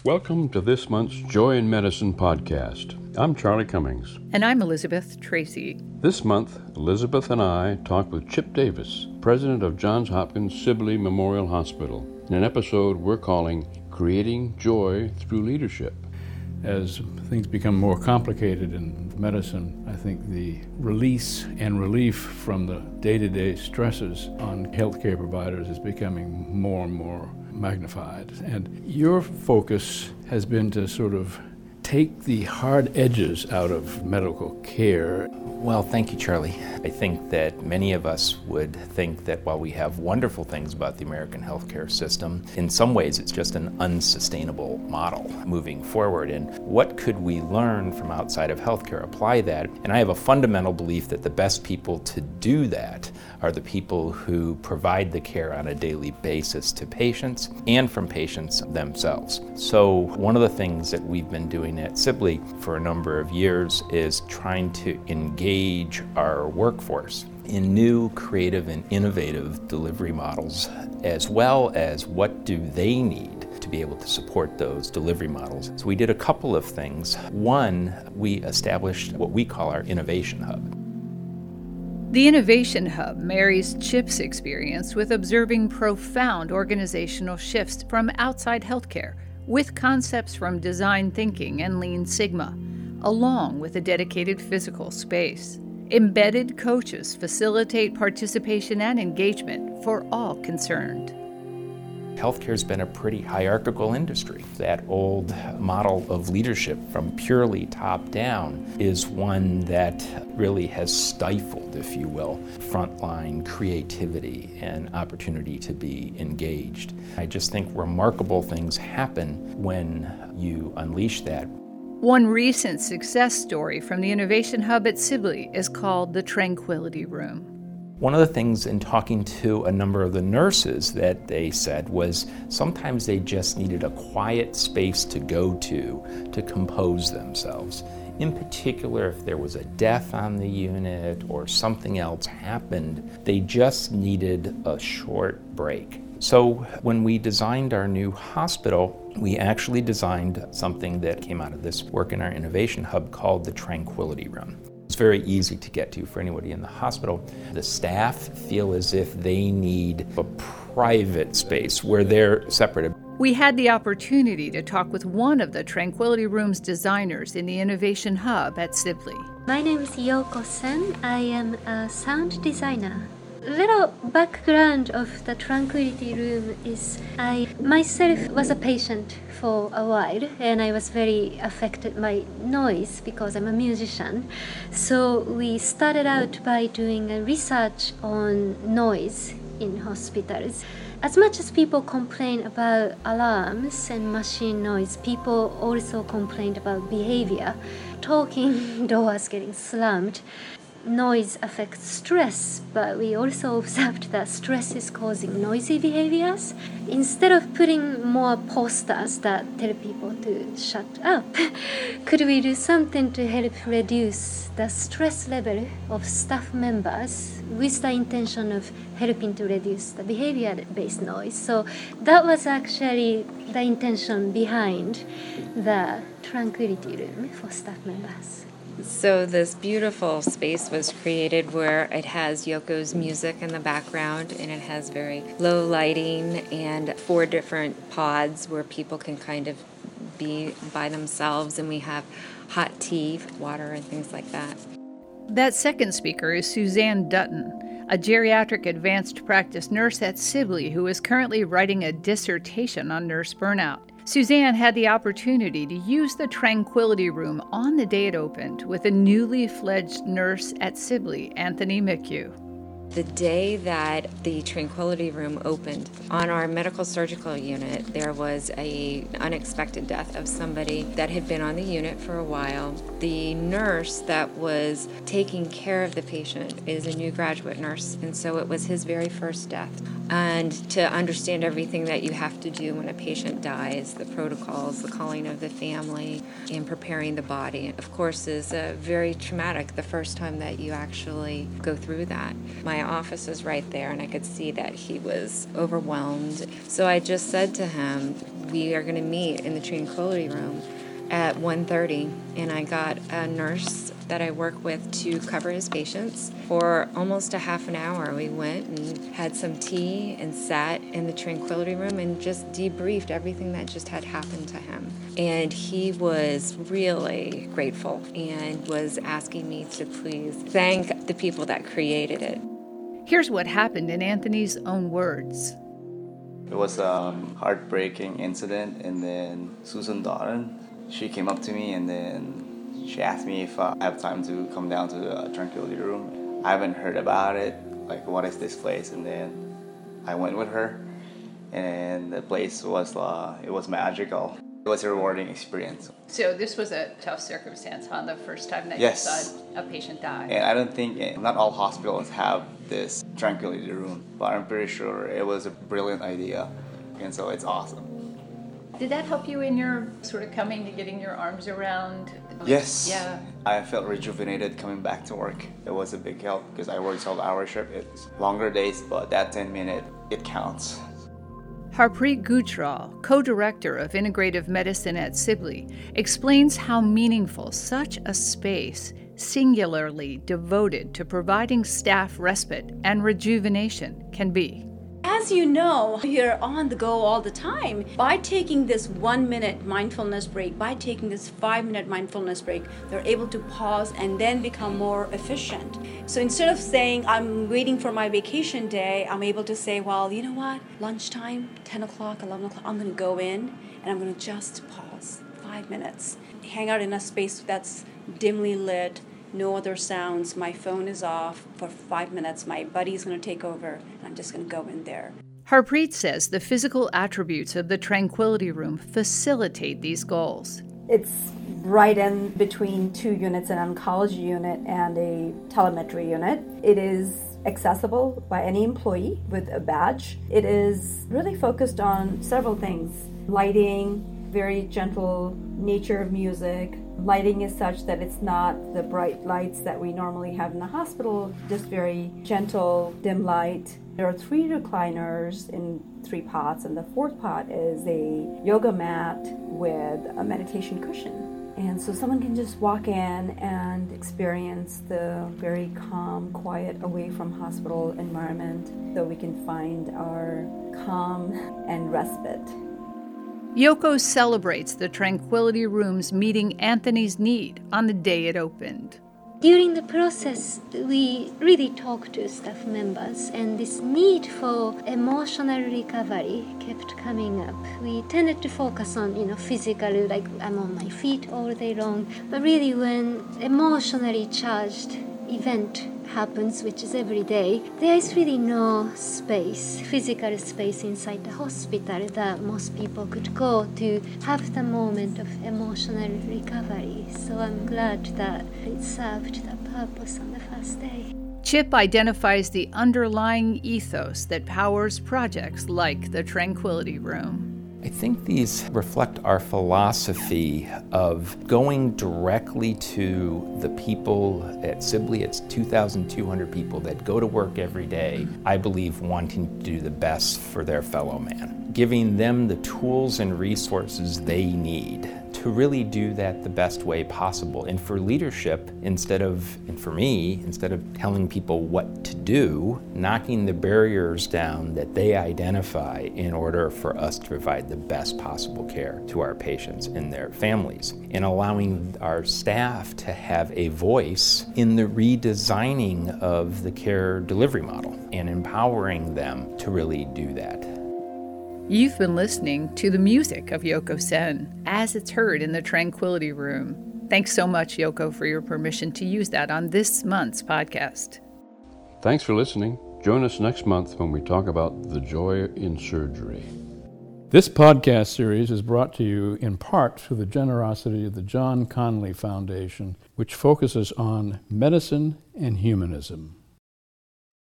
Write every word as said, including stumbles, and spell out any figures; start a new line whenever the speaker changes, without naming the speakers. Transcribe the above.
Welcome to this month's Joy in Medicine podcast. I'm Charlie Cummings.
And I'm Elizabeth Tracy.
This month, Elizabeth and I talk with Chip Davis, president of Johns Hopkins Sibley Memorial Hospital, in an episode we're calling Creating Joy Through Leadership.
As things become more complicated in medicine, I think the release and relief from the day-to-day stresses on healthcare providers is becoming more and more magnified. And your focus has been to sort of take the hard edges out of medical care.
Well, thank you, Charlie. I think that many of us would think that while we have wonderful things about the American healthcare system, in some ways it's just an unsustainable model moving forward. And what could we learn from outside of healthcare, apply that? And I have a fundamental belief that the best people to do that are the people who provide the care on a daily basis to patients and from patients themselves. So one of the things that we've been doing at Sibley for a number of years is trying to engage our workforce in new, creative, and innovative delivery models, as well as what do they need to be able to support those delivery models. So we did a couple of things. One, we established what we call our Innovation Hub.
The Innovation Hub marries Chip's experience with observing profound organizational shifts from outside healthcare with concepts from design thinking and Lean Sigma, along with a dedicated physical space. Embedded coaches facilitate participation and engagement for all concerned.
Healthcare's been a pretty hierarchical industry. That old model of leadership from purely top-down is one that really has stifled, if you will, frontline creativity and opportunity to be engaged. I just think remarkable things happen when you unleash that.
One recent success story from the Innovation Hub at Sibley is called the Tranquility Room.
One of the things in talking to a number of the nurses that they said was sometimes they just needed a quiet space to go to to compose themselves. In particular, if there was a death on the unit or something else happened, they just needed a short break. So when we designed our new hospital, we actually designed something that came out of this work in our Innovation Hub called the Tranquility Room. It's very easy to get to for anybody in the hospital. The staff feel as if they need a private space where they're separated.
We had the opportunity to talk with one of the Tranquility Room's designers in the Innovation Hub at Sibley.
My name is Yoko Sen. I am a sound designer. Little background of the Tranquility Room is I myself was a patient for a while and I was very affected by noise because I'm a musician. So we started out by doing a research on noise in hospitals. As much as people complain about alarms and machine noise, people also complained about behavior. Talking doors getting slammed. Noise affects stress, but we also observed that stress is causing noisy behaviors. Instead of putting more posters that tell people to shut up, could we do something to help reduce the stress level of staff members with the intention of helping to reduce the behavior-based noise? So that was actually the intention behind the Tranquility Room for staff members.
So this beautiful space was created where it has Yoko's music in the background and it has very low lighting and four different pods where people can kind of be by themselves, and we have hot tea, water, and things like that.
That second speaker is Suzanne Dutton, a geriatric advanced practice nurse at Sibley who is currently writing a dissertation on nurse burnout. Suzanne had the opportunity to use the Tranquility Room on the day it opened with a newly fledged nurse at Sibley, Anthony McHugh.
The day that the Tranquility Room opened, on our medical surgical unit, there was an unexpected death of somebody that had been on the unit for a while. The nurse that was taking care of the patient is a new graduate nurse, and so it was his very first death. And to understand everything that you have to do when a patient dies, the protocols, the calling of the family, and preparing the body, of course, is uh, very traumatic the first time that you actually go through that. My office is right there, and I could see that he was overwhelmed. So I just said to him, we are going to meet in the tranquility room at one thirty, and I got a nurse that I work with to cover his patients for almost a half an hour. We went and had some tea and sat in the tranquility room and just debriefed everything that just had happened to him. And he was really grateful and was asking me to please thank the people that created it.
Here's what happened in Anthony's own words.
It was a heartbreaking incident, and then Susan Doran, she came up to me and then she asked me if I have time to come down to the tranquility room. I haven't heard about it, like what is this place? And then I went with her, and the place was uh, it was magical. It was a rewarding experience.
So this was a tough circumstance, huh? The first time that
yes.
you saw a patient die.
And I don't think, not all hospitals have this tranquility room, but I'm pretty sure it was a brilliant idea, and so it's awesome.
Did that help you in your sort of coming to getting your arms around?
Yes.
Yeah.
I felt rejuvenated coming back to work. It was a big help because I work twelve hour shift. It's longer days, but that ten minute, it counts.
Harpreet Gujral, co-director of integrative medicine at Sibley, explains how meaningful such a space, singularly devoted to providing staff respite and rejuvenation, can be.
As you know, you're on the go all the time. By taking this one minute mindfulness break, by taking this five minute mindfulness break, they're able to pause and then become more efficient. So instead of saying, I'm waiting for my vacation day, I'm able to say, well, you know what? Lunchtime, ten o'clock, eleven o'clock, I'm going to go in and I'm going to just pause five minutes. Hang out in a space that's dimly lit, no other sounds, my phone is off for five minutes, my buddy's going to take over, and I'm just going to go in there.
Harpreet says the physical attributes of the tranquility room facilitate these goals.
It's right in between two units, an oncology unit and a telemetry unit. It is accessible by any employee with a badge. It is really focused on several things: lighting, very gentle nature of music. Lighting is such that it's not the bright lights that we normally have in the hospital, just very gentle, dim light. There are three recliners in three pots, and the fourth pot is a yoga mat with a meditation cushion. And so someone can just walk in and experience the very calm, quiet, away from hospital environment, so we can find our calm and respite.
Yoko celebrates the tranquility rooms meeting Anthony's need on the day it opened.
During the process, we really talked to staff members, and this need for emotional recovery kept coming up. We tended to focus on, you know, physically, like I'm on my feet all day long, but really when emotionally charged event happens, which is every day, there is really no space, physical space inside the hospital that most people could go to have the moment of emotional recovery. So I'm glad that it served the purpose on the first day.
Chip identifies the underlying ethos that powers projects like the Tranquility Room.
I think these reflect our philosophy of going directly to the people at Sibley. It's two thousand two hundred people that go to work every day, I believe, wanting to do the best for their fellow man, giving them the tools and resources they need to really do that the best way possible. And for leadership, instead of, and for me, instead of telling people what to do, knocking the barriers down that they identify in order for us to provide the best possible care to our patients and their families, and allowing our staff to have a voice in the redesigning of the care delivery model and empowering them to really do that.
You've been listening to the music of Yoko Sen as it's heard in the Tranquility Room. Thanks so much, Yoko, for your permission to use that on this month's podcast.
Thanks for listening. Join us next month when we talk about the joy in surgery.
This podcast series is brought to you in part through the generosity of the John Conley Foundation, which focuses on medicine and humanism.